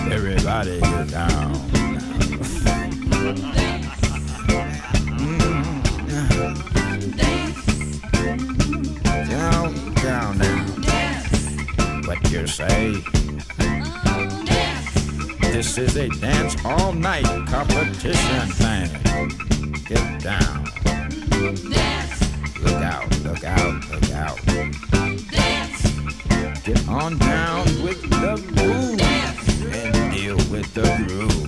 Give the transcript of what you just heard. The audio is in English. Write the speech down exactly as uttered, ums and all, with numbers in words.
Everybody get down. Down, down, down. What you say? This is a dance all night competition thing. Get down. Look out, look out, look out. Get on down with the groove and deal with the groove.